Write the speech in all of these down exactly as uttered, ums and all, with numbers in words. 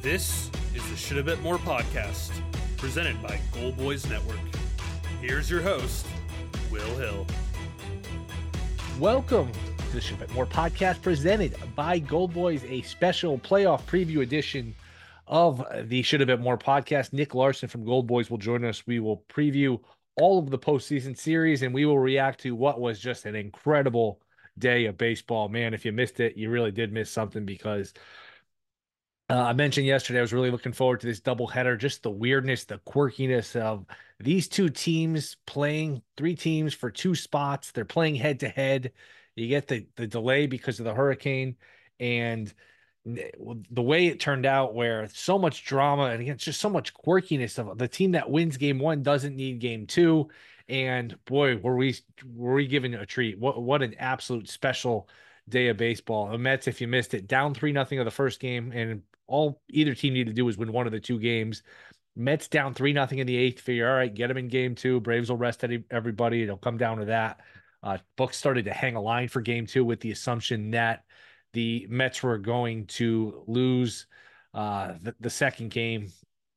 This is the Should a Bit More podcast, presented by Goal Boys Network. Here's your host, Will Hill. Welcome to the Should a Bit More podcast, presented by Goal Boys, a special playoff preview edition of the Should a Bit More podcast. Nick Larson from Goal Boys will join us. We will preview all of the postseason series, and we will react to what was just an incredible day of baseball. Man, if you missed it, you really did miss something, because uh, I mentioned yesterday I was really looking forward to this doubleheader, just the weirdness, the quirkiness of these two teams playing, three teams for two spots. They're playing head to head. You get the, the delay because of the hurricane, and the way it turned out, where so much drama and again, just so much quirkiness of the team that wins game one doesn't need game two. And boy, were we were we given a treat. What what an absolute special day of baseball. The Mets, if you missed it, down three nothing of the first game, and all either team needed to do was win one of the two games. Mets down three nothing in the eighth. Figure, all right, get them in game two. Braves will rest everybody. It'll come down to that. Uh, books started to hang a line for game two with the assumption that the Mets were going to lose uh, the, the second game,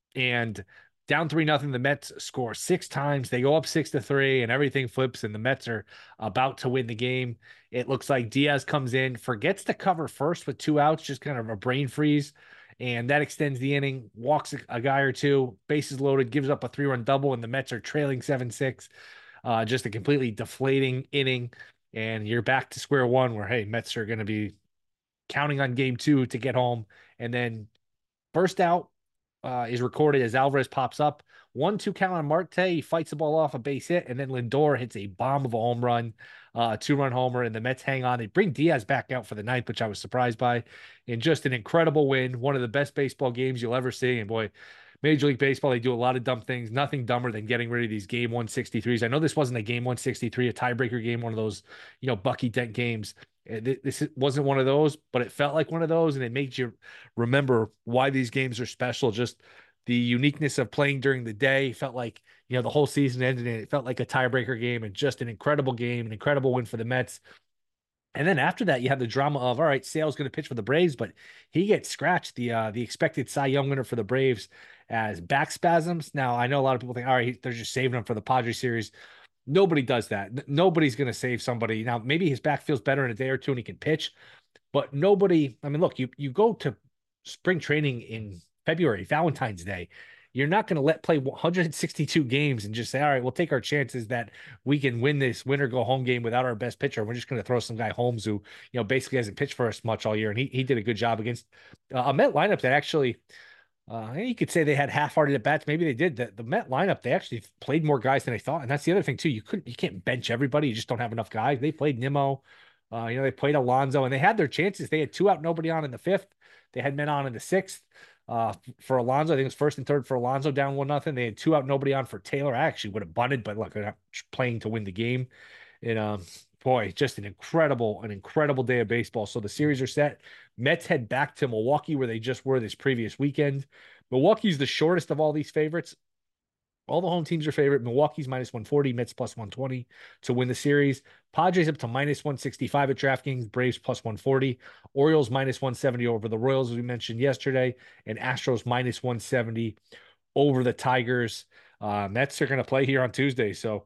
and down three nothing. The Mets score six times. They go up six to three, and everything flips. And the Mets are about to win the game. It looks like Diaz comes in, forgets to cover first with two outs, just kind of a brain freeze, and that extends the inning. Walks a, a guy or two, bases loaded, gives up a three-run double, and the Mets are trailing seven six. Uh, just a completely deflating inning, and you're back to square one, where hey, Mets are going to be counting on game two to get home. And then first out uh, is recorded as Alvarez pops up. one two count on Marte. He fights the ball off, a base hit, and then Lindor hits a bomb of a home run, uh, two-run homer, and the Mets hang on. They bring Diaz back out for the ninth, which I was surprised by. And just an incredible win, one of the best baseball games you'll ever see. And boy, Major League Baseball, they do a lot of dumb things. Nothing dumber than getting rid of these game one sixty-threes. I know this wasn't a game one sixty-three, a tiebreaker game, one of those, you know, Bucky Dent games. This wasn't one of those, but it felt like one of those, and it makes you remember why these games are special. Just the uniqueness of playing during the day. Felt like, you know, the whole season ended, and it felt like a tiebreaker game, and just an incredible game, an incredible win for the Mets. And then after that, you have the drama of, all right, Sale's going to pitch for the Braves, but he gets scratched, the uh, the expected Cy Young winner for the Braves, as back spasms. Now, I know a lot of people think, all right, they're just saving him for the Padres series. Nobody does that. Nobody's going to save somebody. Now, maybe his back feels better in a day or two and he can pitch, but nobody, I mean, look, you, you go to spring training in February, Valentine's Day. You're not going to let play one hundred sixty-two games and just say, all right, we'll take our chances that we can win this win or go home game without our best pitcher. We're just going to throw some guy Holmes, who, you know, basically hasn't pitched for us much all year. And he, he did a good job against uh, a Met lineup that actually, Uh, you could say they had half-hearted at bats. Maybe they did. The, the Met lineup, they actually played more guys than they thought, and that's the other thing too. You couldn't, you can't bench everybody. You just don't have enough guys. They played Nimmo, uh, you know, they played Alonso, and they had their chances. They had two out, nobody on in the fifth. They had men on in the sixth. Uh, for Alonso, I think it was first and third for Alonso, down one nothing. They had two out, nobody on for Taylor. I actually would have bunted, but look, they're not playing to win the game. And um, boy, just an incredible, an incredible day of baseball. So the series are set. Mets head back to Milwaukee, where they just were this previous weekend. Milwaukee's the shortest of all these favorites. All the home teams are favorite. Milwaukee's minus one forty, Mets plus one twenty to win the series. Padres up to minus one sixty-five at DraftKings, Braves plus one forty. Orioles minus one seventy over the Royals, as we mentioned yesterday, and Astros minus one seventy over the Tigers. Uh, Mets are going to play here on Tuesday, so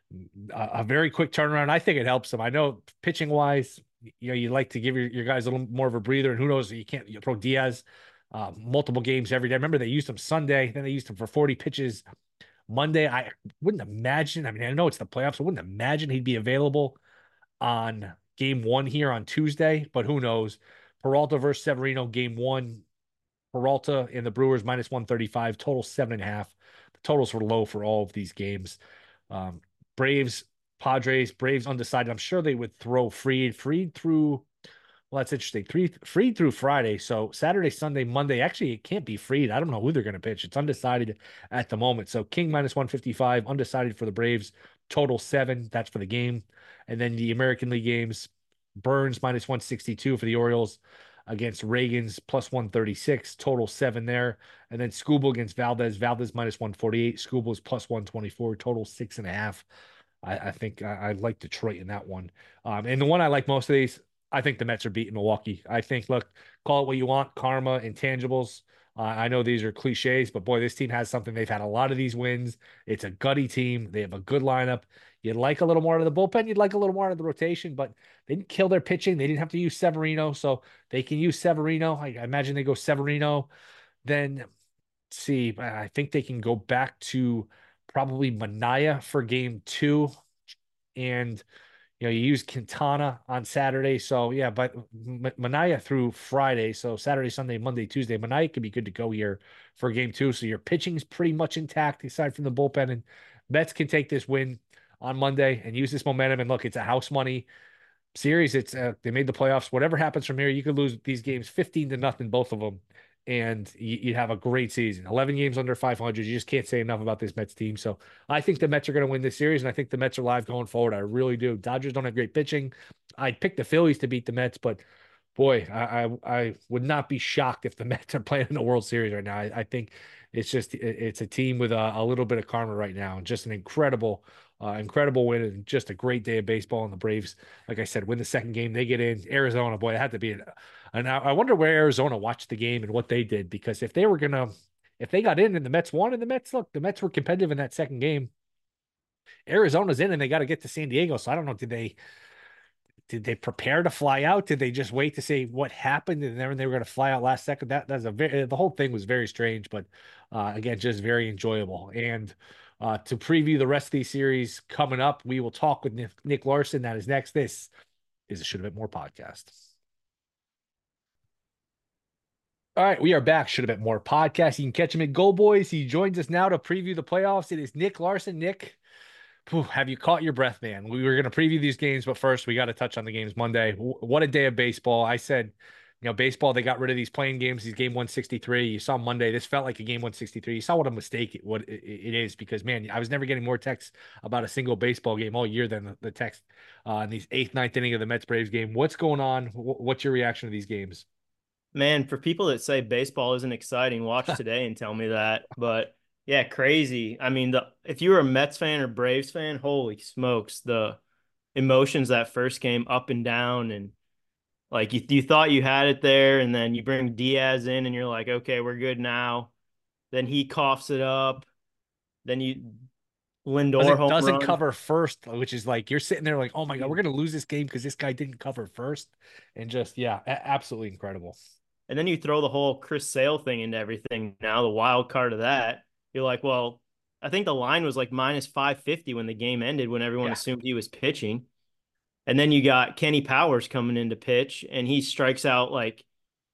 a, a very quick turnaround. I think it helps them. I know pitching wise, you know, you like to give your, your guys a little more of a breather, and who knows, you can't you throw Diaz uh, multiple games every day. Remember, they used him Sunday, then they used him for forty pitches Monday. I wouldn't imagine. I mean, I know it's the playoffs. I wouldn't imagine he'd be available on game one here on Tuesday, but who knows? Peralta versus Severino, game one. Peralta and the Brewers minus one thirty-five, total seven and a half. The totals were low for all of these games. Um, Braves, Padres, Braves undecided. I'm sure they would throw Fried. Fried through, well, that's interesting. Three, Fried through Friday. So Saturday, Sunday, Monday. Actually, it can't be Fried. I don't know who they're going to pitch. It's undecided at the moment. So King minus one fifty-five, undecided for the Braves, total seven. That's for the game. And then the American League games, Burns minus one sixty-two for the Orioles against Reagan's plus one thirty-six, total seven there. And then Skubal against Valdez, Valdez minus one forty-eight, Skubal's plus one twenty-four, total six and a half. I, I think I, I like Detroit in that one. Um, and the one I like most of these, I think the Mets are beating Milwaukee. I think, look, call it what you want, karma, intangibles. Uh, I know these are cliches, but boy, this team has something. They've had a lot of these wins. It's a gutty team. They have a good lineup. You'd like a little more out of the bullpen. You'd like a little more out of the rotation, but they didn't kill their pitching. They didn't have to use Severino, so they can use Severino. I, I imagine they go Severino. Then see, I think they can go back to probably Manaya for game two. And you know, you use Quintana on Saturday. So yeah, but Manaya through Friday. So Saturday, Sunday, Monday, Tuesday, Manaya could be good to go here for game two. So your pitching is pretty much intact aside from the bullpen. And Mets can take this win on Monday and use this momentum. And look, it's a house money series. It's uh, they made the playoffs. Whatever happens from here, you could lose these games fifteen to nothing, both of them, and you, you have a great season. eleven games under five hundred. You just can't say enough about this Mets team. So I think the Mets are going to win this series, and I think the Mets are live going forward. I really do. Dodgers don't have great pitching. I'd pick the Phillies to beat the Mets, but boy, I I, I would not be shocked if the Mets are playing in the World Series right now. I, I think it's just it's a team with a, a little bit of karma right now, and just an incredible. Uh, incredible win and just a great day of baseball. And the Braves, like I said, win the second game. They get in. Arizona, boy, it had to be an. And I, I wonder where Arizona watched the game and what they did, because if they were gonna, if they got in and the Mets won and the Mets, look, the Mets were competitive in that second game. Arizona's in and they got to get to San Diego. So I don't know, did they did they prepare to fly out? Did they just wait to say what happened and then they were going to fly out last second? That that's a very the whole thing was very strange, but uh, again, just very enjoyable. And uh, to preview the rest of these series coming up, we will talk with Nick, Nick Larson. That is next. This is a Should Have Been More podcast. All right, we are back. Should Have Been More podcast. You can catch him at Go Boys. He joins us now to preview the playoffs. It is Nick Larson. Nick, whew, have you caught your breath, man? We were going to preview these games, but first we got to touch on the games Monday. What a day of baseball. I said, you know, baseball, they got rid of these playing games, these game one sixty-three. You saw Monday, this felt like a game one sixty-three. You saw what a mistake it, what it is, because, man, I was never getting more texts about a single baseball game all year than the, the text uh, in these eighth, ninth inning of the Mets Braves game. What's going on? What's your reaction to these games? Man, for people that say baseball isn't exciting, watch today and tell me that. But yeah, crazy. I mean, the if you were a Mets fan or Braves fan, holy smokes, the emotions that first game up and down, and like you, you thought you had it there, and then you bring Diaz in and you're like, okay, we're good now. Then he coughs it up. Then you Lindor doesn't, home doesn't run. cover first, which is like you're sitting there like, oh my God, we're gonna lose this game because this guy didn't cover first. And just yeah, a- absolutely incredible. And then you throw the whole Chris Sale thing into everything now, the wild card of that. You're like, well, I think the line was like minus five fifty when the game ended, when everyone yeah. assumed he was pitching. And then you got Kenny Powers coming in to pitch, and he strikes out like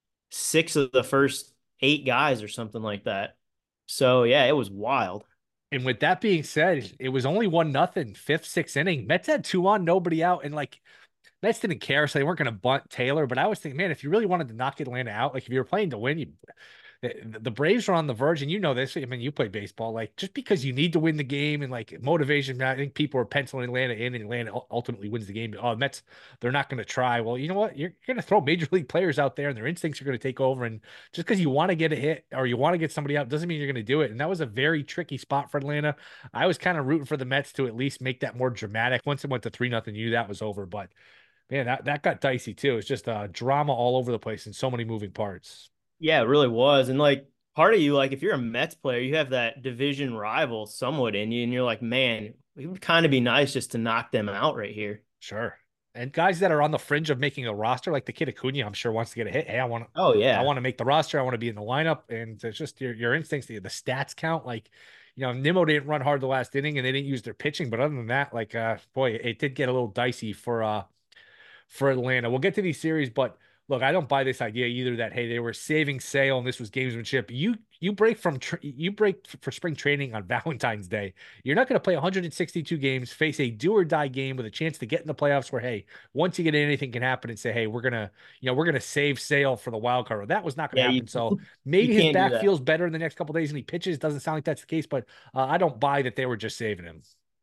six of the first eight guys or something like that. So, yeah, it was wild. And with that being said, it was only one nothing, fifth, sixth inning. Mets had two on, nobody out. And like, Mets didn't care, so they weren't going to bunt Taylor. But I was thinking, man, if you really wanted to knock Atlanta out, like if you were playing to win, you the, the Braves are on the verge, and you know this. I mean, you play baseball. Like just because you need to win the game and like motivation, I think people are penciling Atlanta in, and Atlanta ultimately wins the game. Oh, Mets, they're not going to try. Well, you know what? You're going to throw major league players out there, and their instincts are going to take over. And just because you want to get a hit or you want to get somebody out doesn't mean you're going to do it. And that was a very tricky spot for Atlanta. I was kind of rooting for the Mets to at least make that more dramatic. Once it went to three nothing, you knew that was over. But man, that, that got dicey too. It's just uh, drama all over the place and so many moving parts. Yeah, it really was. And like part of you, like if you're a Mets player, you have that division rival somewhat in you, and you're like, man, it would kind of be nice just to knock them out right here. Sure. And guys that are on the fringe of making a roster, like the kid Acuna, I'm sure wants to get a hit. Hey, I want to. Oh yeah, I want to make the roster. I want to be in the lineup, and it's just your your instincts, the, the stats count. Like, you know, Nimmo didn't run hard the last inning, and they didn't use their pitching. But other than that, like, uh, boy, it did get a little dicey for uh for Atlanta. We'll get to these series, but look, I don't buy this idea either that hey, they were saving Sale and this was gamesmanship. You you break from tra- you break for spring training on Valentine's Day. You're not going to play one hundred sixty-two games, face a do or die game with a chance to get in the playoffs. Where hey, once you get in, anything can happen, and say hey, we're gonna you know we're gonna save Sale for the wild card. That was not going to yeah, happen. You, so maybe his back feels better in the next couple days and he pitches. Doesn't sound like that's the case, but uh, I don't buy that they were just saving him.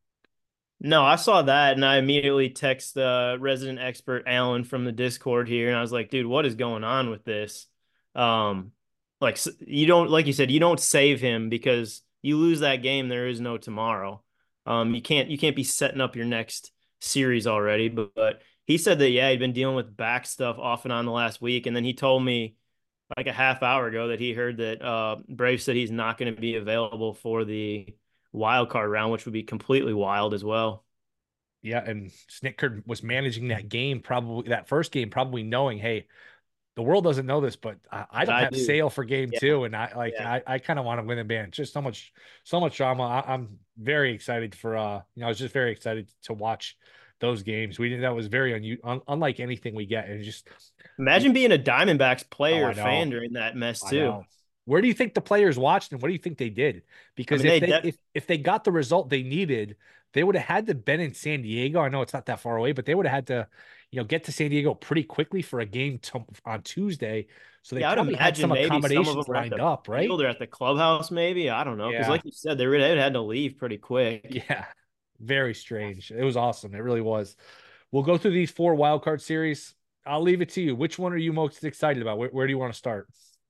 No, I saw that and I immediately text the resident expert Alan from the Discord here, and I was like, dude, what is going on with this? Um, like you don't, like you said, you don't save him because you lose that game. There is no tomorrow. Um, you can't, you can't be setting up your next series already, but, but he said that, yeah, he'd been dealing with back stuff off and on the last week. And then he told me like a half hour ago that he heard that uh, Braves said he's not going to be available for the wild card round, which would be completely wild as well. Yeah, and Snitker was managing that game, probably that first game, probably knowing, hey, the world doesn't know this, but I, I But don't I have do. Sale for game Yeah. two, and I like Yeah. I, I kind of want to win the band. Just so much, so much drama. I, I'm very excited for uh, you know, I was just very excited to watch those games. We did that was very un, un, unlike anything we get, and just Imagine being a Diamondbacks oh, player I or fan know, during that mess I too. know. Where do you think the players watched, and what do you think they did? I Because mean, if they they de- if if they got the result they needed, they would have had to been in San Diego. I know it's not that far away, but they would have had to, you know, get to San Diego pretty quickly for a game to, on Tuesday. So they yeah, I would probably had imagine some maybe some of them accommodations were at lined the up, right? field or at the clubhouse, maybe. I don't know. Because, Yeah, like you said, they really had to leave pretty quick. yeah. Very strange. It was awesome. It really was. We'll go through these four wild card series. I'll leave it to you. Which one are you most excited about? Where, where do you want to start?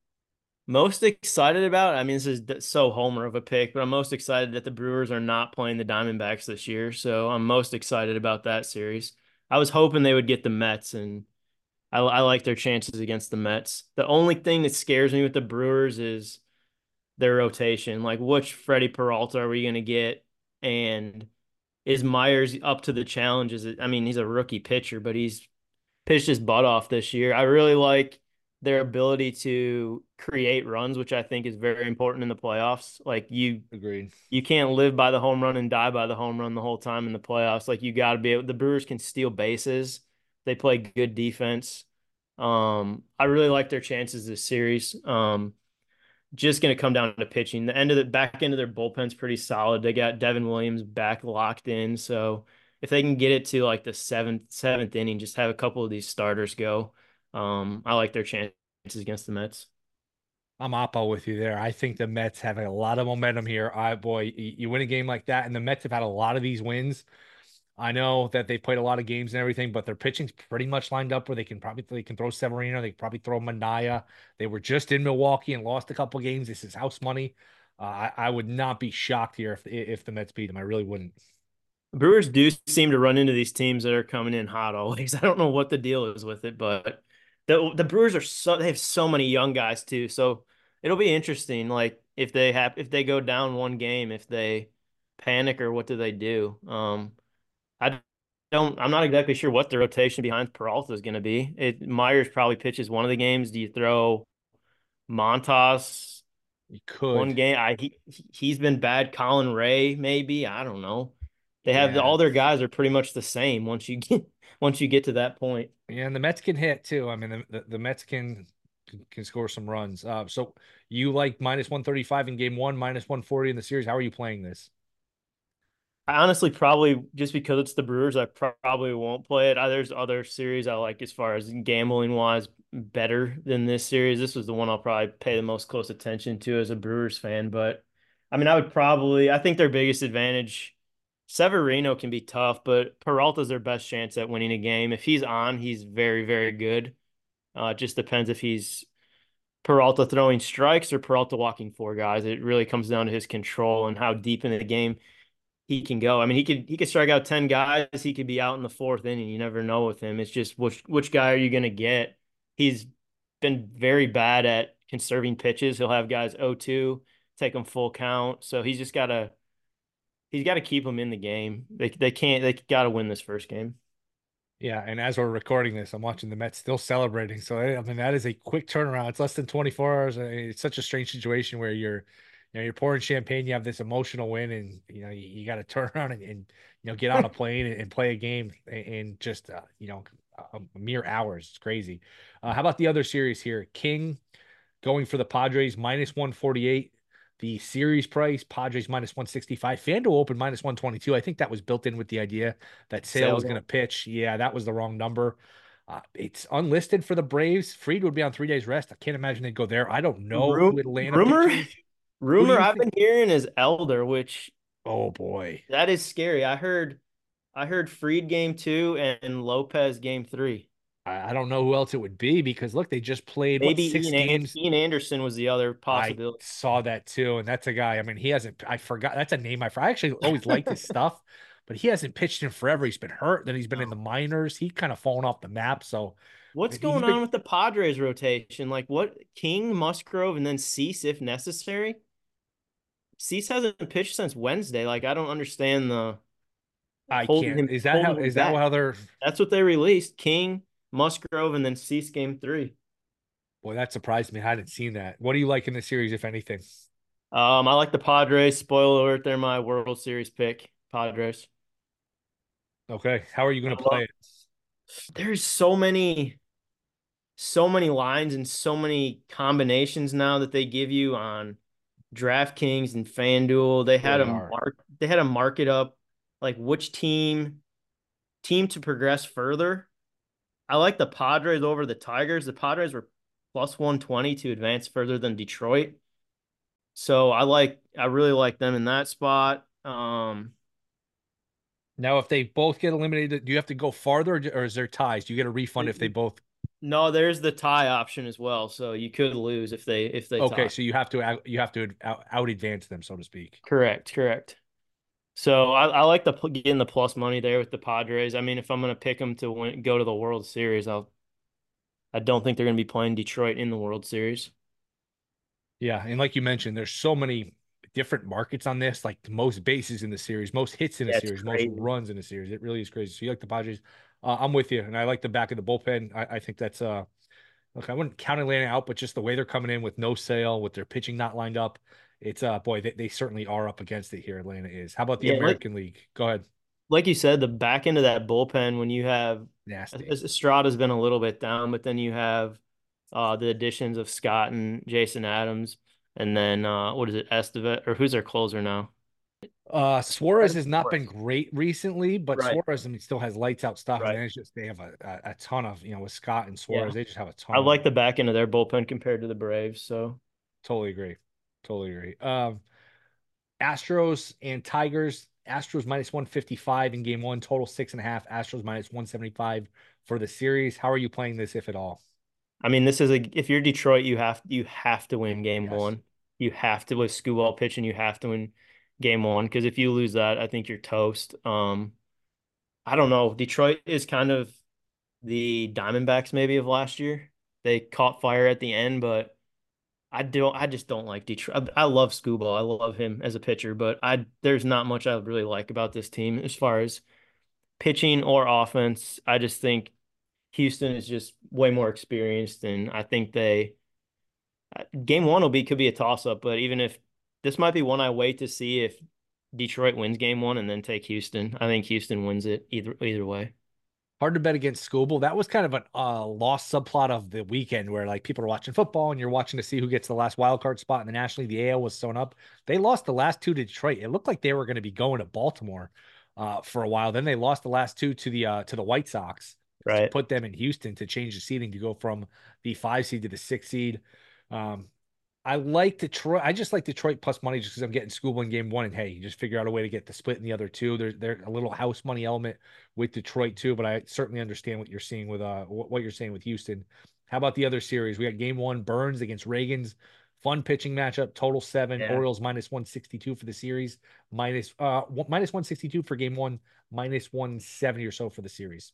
Most excited about, I mean, this is d- so homer of a pick, but I'm most excited that the Brewers are not playing the Diamondbacks this year. So I'm most excited about that series. I was hoping they would get the Mets, and I, I like their chances against the Mets. The only thing that scares me with the Brewers is their rotation. Like, which Freddie Peralta are we going to get? And is Myers up to the challenges? I mean, he's a rookie pitcher, but he's pitched his butt off this year. I really like their ability to create runs, which I think is very important in the playoffs. Like you Agreed. you can't live by the home run and die by the home run the whole time in the playoffs. Like you got to be able, the Brewers can steal bases. They play good defense. Um, I really like their chances this series. Um, just going to come down to pitching. The end of the back end of their bullpen's pretty solid. They got Devin Williams back locked in. So if they can get it to like the seventh seventh inning, just have a couple of these starters go. Um, I like their chances against the Mets. I'm Oppo with you there. I think the Mets have a lot of momentum here. I boy, you, you win a game like that, and the Mets have had a lot of these wins. I know that they played a lot of games and everything, but their pitching's pretty much lined up where they can probably they can throw Severino, they can probably throw Manaya. They were just in Milwaukee and lost a couple games. This is house money. Uh, I, I would not be shocked here if if the Mets beat them. I really wouldn't. Brewers do seem to run into these teams that are coming in hot always. I don't know what the deal is with it, but the the Brewers are so they have so many young guys too. So it'll be interesting. Like if they have if they go down one game, if they panic or what do they do? Um, I don't. I'm not exactly sure what the rotation behind Peralta is going to be. It Myers probably pitches one of the games. Do you throw Montas You one could, game? I he he's been bad. Colin Ray maybe. I don't know. They have yeah, all their guys are pretty much the same once you get once you get to that point. yeah. And the Mets can hit too. I mean, the, the, the Mets can can score some runs. Uh, so you like minus one thirty-five in game one, minus one forty in the series. How are you playing this? I honestly probably just because it's the Brewers, I probably won't play it. Uh, There's other series I like as far as gambling wise better than this series. This was the one I'll probably pay the most close attention to as a Brewers fan. But I mean, I would probably, I think their biggest advantage, Severino can be tough, but Peralta's their best chance at winning a game. If he's on, he's very, very good. Uh, it just depends if he's Peralta throwing strikes or Peralta walking four guys. It really comes down to his control and how deep in the game he can go. I mean, he could he could strike out ten guys. He could be out in the fourth inning. You never know with him. It's just which which guy are you going to get? He's been very bad at conserving pitches. He'll have guys oh two, take them full count. So he's just got to he's got to keep them in the game. They they can't they got to win this first game. Yeah, and as we're recording this, I'm watching the Mets still celebrating. So I mean, that is a quick turnaround. It's less than twenty-four hours. It's such a strange situation where you're, you know, you're pouring champagne. You have this emotional win, and you know you, you got to turn around and, and you know get on a plane and, and play a game in just uh, you know a, a mere hours. It's crazy. Uh, how about the other series here? King going for the Padres minus one forty-eight. The series price, Padres minus one sixty-five. FanDuel open minus one twenty-two. I think that was built in with the idea that Sale was Sales going to pitch. Yeah, that was the wrong number. Uh, it's unlisted for the Braves. Fried would be on three days rest. I can't imagine they'd go there. I don't know Rum, who Atlanta rumor pitches. Who do rumor you I've think? been hearing is Elder, which Oh boy. that is scary. I heard I heard Freed game two and Lopez game three. I, I don't know who else it would be because look, they just played what Maybe six Ian, An- games. Ian Anderson was the other I possibility. saw that too, and that's a guy. I mean, he hasn't. I forgot. That's a name I. I actually always liked his stuff, but he hasn't pitched in forever. He's been hurt. Then he's been in the minors. He kind of fallen off the map. So What's He's going been on with the Padres rotation? Like what King, Musgrove, and then Cease if necessary? Cease hasn't pitched since Wednesday. Like I don't understand the I holding can't. him Is that how holding him is that back. how they're That's what they released. King, Musgrove, and then Cease game three. boy, that surprised me. I hadn't seen that. What do you like in the series, if anything? Um, I like the Padres. Spoiler alert, they're my World Series pick. Padres. Okay. How are you I gonna play love it? there's so many so many lines and so many combinations now that they give you on DraftKings and FanDuel. They had Really a are. mark they had a market up like which team team to progress further. I like the Padres over the Tigers. The Padres were plus one twenty to advance further than Detroit. So I like I really like them in that spot. Um Now, if they both get eliminated, do you have to go farther, or or is there ties? Do you get a refund if they both? no, there's the tie option as well. So you could lose if they if they Okay, tie. so you have to out, you have to out, out advance them, so to speak. Correct, correct. So I, I like the getting the plus money there with the Padres. I mean, if I'm going to pick them to win, go to the World Series, I'll. I don't think they're going to be playing Detroit in the World Series. Yeah, and like you mentioned, there's so many different markets on this, like the most bases in the series, most hits in the Yeah, it's series, most crazy. runs in the series. It really is crazy. So you like the Padres? Uh, I'm with you, and I like the back of the bullpen. I, I think that's uh, look, I wouldn't count Atlanta out, but just the way they're coming in with no sale, with their pitching not lined up, it's uh, boy, they, they certainly are up against it here. Atlanta is. How about the Yeah, like American League? Go ahead. like you said, the back end of that bullpen when you have Nasty. Estrada's been a little bit down, but then you have uh the additions of Scott and Jason Adams, and then uh what is it, Estevez or who's their closer now? Uh, Suarez Suarez? has not been Suarez. great recently, but Right, Suarez, I mean, still has lights out stuff, and right. then it's just they have a, a, a ton of, you know, with Scott and Yeah. Suarez, they just have a I ton of. like the back end of their bullpen compared to the Braves. So Totally agree. Totally agree. Um, Astros and Tigers. Astros minus one fifty-five in game one, total six and a half. Astros minus one seventy-five for the series. How are you playing this, if at all? I mean, this is a if you're Detroit, you have you have to win game Yes. one. You have to with Skubal pitching, you have to win game one because if you lose that, I think you're toast. Um, I don't know. Detroit is kind of the Diamondbacks maybe of last year. They caught fire at the end, but I don't. I just don't like Detroit. I, I love Skubal. I love him as a pitcher, but I there's not much I really like about this team as far as pitching or offense. I just think Houston is just way more experienced, and I think they game one will be could be a toss up. But even if this might be one I wait to see if Detroit wins game one and then take Houston. I think Houston wins it either either way. Hard to bet against Scoble. That was kind of a uh, lost subplot of the weekend where like people are watching football and you're watching to see who gets the last wild card spot in the National League. The A L was sewn up. They lost the last two to Detroit. It looked like they were going to be going to Baltimore uh, for a while. Then they lost the last two to the uh, to the White Sox to Right. put them in Houston to change the seeding to go from the five seed to the six seed. Um, I like Detroit. I just like Detroit plus money just because I'm getting Scuba in game one. And hey, you just figure out a way to get the split in the other two. There's there's a little house money element with Detroit too, but I certainly understand what you're seeing with uh what you're saying with Houston. How about the other series? We got game one, Burns against Reagans. Fun pitching matchup, total seven. Yeah. Orioles minus one sixty-two for the series, minus uh minus one sixty-two for game one, minus one seventy or so for the series.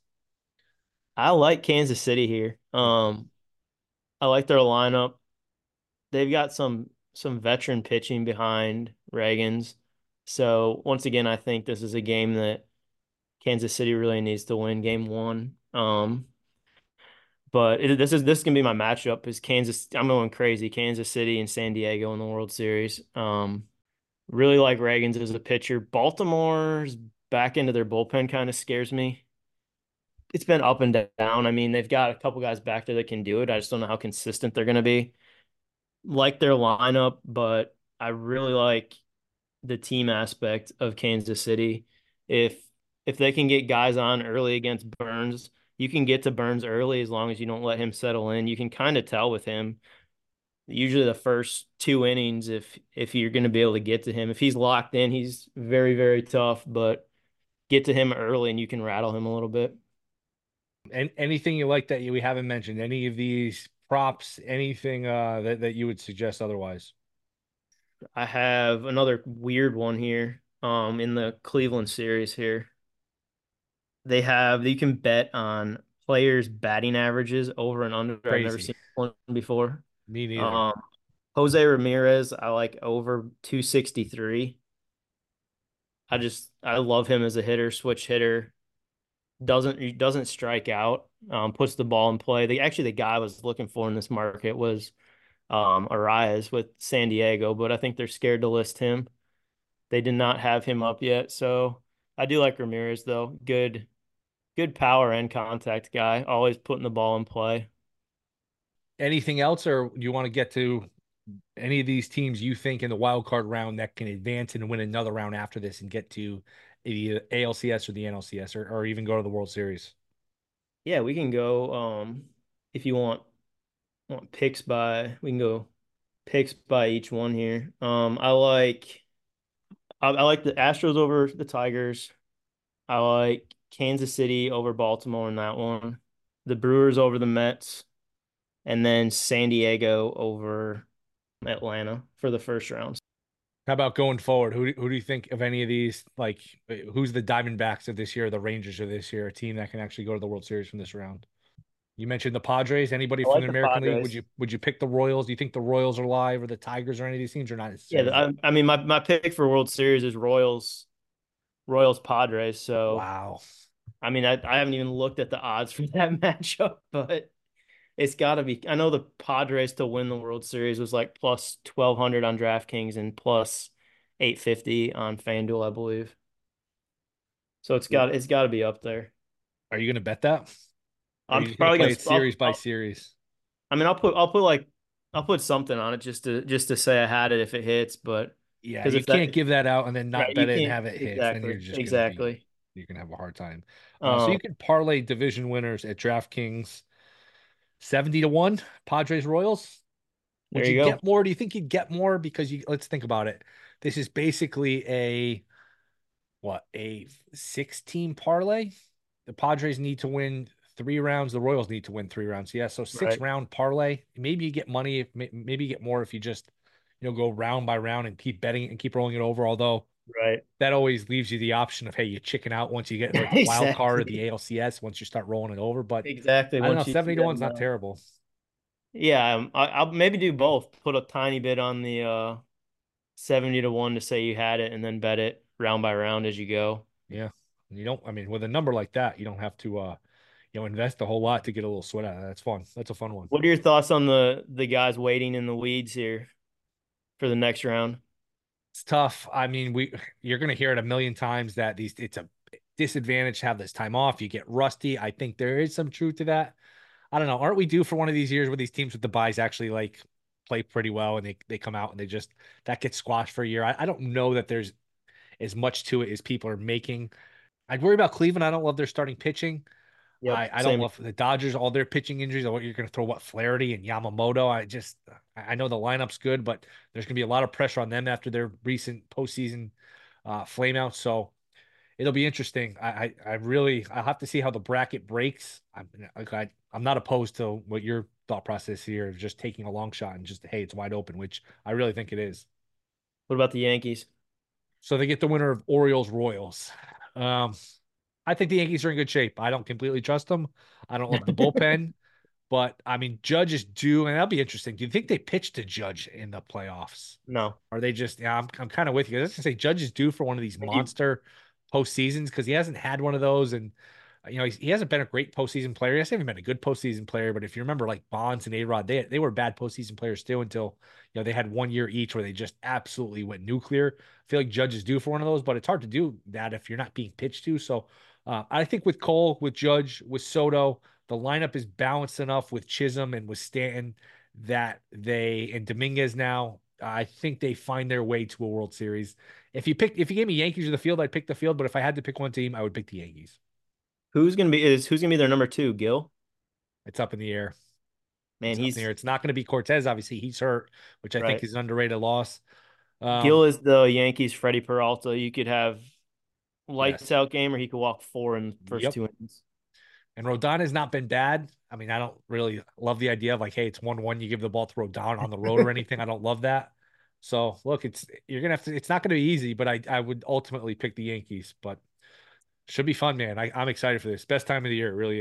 I like Kansas City here. Yeah. Um, I like their lineup. They've got some some veteran pitching behind Reagan's. So once again, I think this is a game that Kansas City really needs to win game one. Um, but it, this is this is gonna be my matchup is Kansas. I'm going crazy. Kansas City and San Diego in the World Series. Um, really like Reagan's as a pitcher. Baltimore's back into their bullpen kind of scares me. It's been up and down. I mean, they've got a couple guys back there that can do it. I just don't know how consistent they're going to be. Like their lineup, but I really like the team aspect of Kansas City. If if they can get guys on early against Burns, you can get to Burns early as long as you don't let him settle in. You can kind of tell with him usually the first two innings if if you're going to be able to get to him. If he's locked in, he's very very tough, but get to him early and you can rattle him a little bit. And anything you like that you, we haven't mentioned, any of these props, anything uh that, that you would suggest otherwise? I have another weird one here um in the Cleveland series here. They have you can bet on players' batting averages over and under. I've never Crazy. seen one before. Me neither. Um, Jose Ramirez, I like over two sixty-three. I just I love him as a hitter, switch hitter. Doesn't he doesn't strike out. Um, puts the ball in play. The actually the guy I was looking for in this market was um Arias with San Diego, but I think they're scared to list him. They did not have him up yet, so I do like Ramirez though. Good, good power and contact guy. Always putting the ball in play. Anything else, or you want to get to any of these teams you think in the wild card round that can advance and win another round after this and get to the A L C S or the N L C S or, or even go to the World Series? Yeah, we can go. Um, if you want want picks by, we can go picks by each one here. Um, I like I, I like the Astros over the Tigers. I like Kansas City over Baltimore in that one. The Brewers over the Mets, and then San Diego over Atlanta for the first round. How about going forward? Who do, who do you think of any of these? Like, who's the Diamondbacks of this year, the Rangers of this year, a team that can actually go to the World Series from this round? You mentioned the Padres. Anybody I from like the the American League? Would Padres. you would you pick the Royals? Do you think the Royals are live or the Tigers or any of these teams or not Yeah, necessarily? I, I mean my my pick for World Series is Royals, Royals Padres. So Wow. I mean I I haven't even looked at the odds for that matchup, but it's got to be. I know the Padres to win the World Series was like plus twelve hundred on DraftKings and plus eight fifty on FanDuel, I believe. So it's got it's got to be up there. Are you going to bet that? Or are I'm you just going to probably play gonna. it series I'll, by I'll, series? I mean, I'll put I'll put like I'll put something on it just to just to say I had it if it hits, but Yeah, because you if that can't give that out and then not right, you bet it and can't have it hit. Then you're exactly just going to be, exactly. you're going to have a hard time. Uh, so Um, you could parlay division winners at DraftKings seventy to one, Padres Royals. there Would you you go. get more? Do you think you'd get more? Because you, let's think about it. This is basically a, what, a six team parlay. The Padres need to win three rounds. The Royals need to win three rounds. Yeah. So six Right, round parlay. Maybe you get money. If maybe you get more if you just, you know, go round by round and keep betting and keep rolling it over. Although right. that always leaves you the option of, hey, you chicken out once you get like the wild card or the Exactly. A L C S once you start rolling it over. But Exactly. I don't know. Once you see seventy to that one's not amount. terrible. Yeah, um, I, I'll maybe do both. Put a tiny bit on the uh seventy to one to say you had it and then bet it round by round as you go. Yeah. You don't, I mean, with a number like that, you don't have to, uh, you know, invest a whole lot to get a little sweat out of that. That's fun. That's a fun one. What are your thoughts on the the guys waiting in the weeds here for the next round? It's tough. I mean, we you're gonna hear it a million times that these it's a disadvantage to have this time off. You get rusty. I think there is some truth to that. I don't know. Aren't we due for one of these years where these teams with the buys actually like play pretty well and they they come out and they just that gets squashed for a year? I, I don't know that there's as much to it as people are making. I'd worry about Cleveland. I don't love their starting pitching. Yep, I, I don't same. love the Dodgers, all their pitching injuries. Or what you're going to throw what Flaherty and Yamamoto. I just I know the lineup's good, but there's going to be a lot of pressure on them after their recent postseason uh, flameout. So it'll be interesting. I, I I really I'll have to see how the bracket breaks. I'm like I, I'm not opposed to what your thought process here of just taking a long shot and just hey, it's wide open, which I really think it is. What about the Yankees? So they get the winner of Orioles Royals. Um, I think the Yankees are in good shape. I don't completely trust them. I don't love the bullpen. But I mean, Judge is due, and that'll be interesting. Do you think they pitch to Judge in the playoffs? No. Are they just? Yeah, I'm I'm kind of with you. I was gonna say Judge is due for one of these You, monster postseasons because he hasn't had one of those, and uh, you know he's, he hasn't been a great postseason player. He hasn't even been a good postseason player. But if you remember, like Bonds and A Rod, they they were bad postseason players too until you know they had one year each where they just absolutely went nuclear. I feel like Judge is due for one of those, but it's hard to do that if you're not being pitched to. So uh, I think with Cole, with Judge, with Soto. The lineup is balanced enough with Chisholm and with Stanton that they and Dominguez now. I think they find their way to a World Series. If you pick, if you gave me Yankees or the field, I'd pick the field. But if I had to pick one team, I would pick the Yankees. who's gonna be is who's gonna be their number two? Gil? It's up in the air. Man, It's up in the he's air. It's not going to be Cortez. Obviously, he's hurt, which I think right. is an underrated loss. Gil Um, is the Yankees Freddie Peralta. You could have lights yes. out game or he could walk four in the first Yep. two innings. And Rodon has not been bad. I mean, I don't really love the idea of like, hey, it's one one, you give the ball to Rodon on the road or anything. I don't love that. So look, it's you're gonna have to. It's not gonna be easy, but I I would ultimately pick the Yankees. But should be fun, man. I, I'm excited for this. Best time of the year, it really is.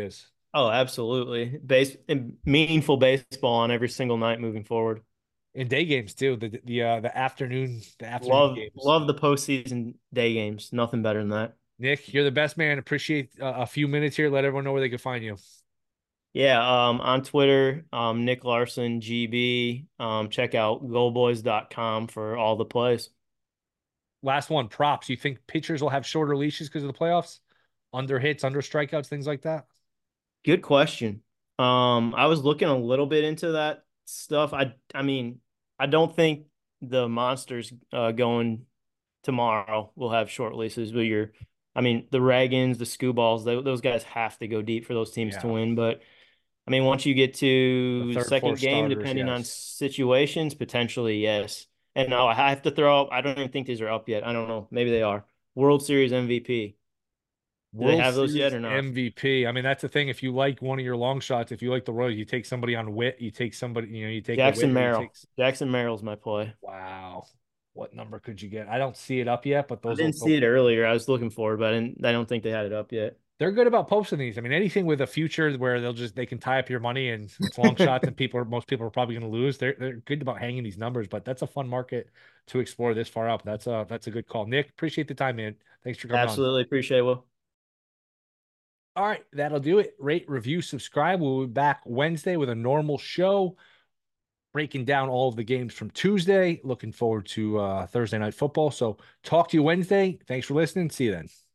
Oh, absolutely. Base and meaningful baseball on every single night moving forward. In day games too. The the uh, the afternoon the afternoon Love games. love the postseason day games. Nothing better than that. Nick, you're the best man. Appreciate uh, a few minutes here. Let everyone know where they can find you. Yeah, um, on Twitter, um, Nick Larson, G B. Um, check out goal boys dot com for all the plays. Last one, props. You think pitchers will have shorter leashes because of the playoffs? Under hits, under strikeouts, things like that? Good question. Um, I was looking a little bit into that stuff. I I mean, I don't think the monsters uh, going tomorrow will have short leases, but you're, I mean, the Reagans, the Screwballs, they, those guys have to go deep for those teams to Yeah. win. But I mean, once you get The to third, fourth second game, starters, depending on yes. situations, potentially yes. And no, I have to throw up. I don't even think these are up yet. I don't know. Maybe they are. World Series M V P. Do they World have those yet Series or not? M V P. I mean, that's the thing. If you like one of your long shots, if you like the Royals, you take somebody on wit, you take somebody, you know, you take a wit Jackson or you Merrill. take, Jackson Merrill's my play. wow. What number could you get? I don't see it up yet, but I those didn't will, see it earlier. I was looking for it, but I didn't. I don't think they had it up yet. they're good about posting these. I mean, anything with a future where they'll just they can tie up your money and it's long shots and people are most people are probably going to lose. They're they're good about hanging these numbers, but that's a fun market to explore this far up. That's a that's a good call. Nick, appreciate the time, man. Thanks for coming on. Absolutely appreciate it. Will. All right, that'll do it. Rate, review, subscribe. We'll be back Wednesday with a normal show, breaking down all of the games from Tuesday. Looking forward to uh, Thursday night football. So talk to you Wednesday. Thanks for listening. See you then.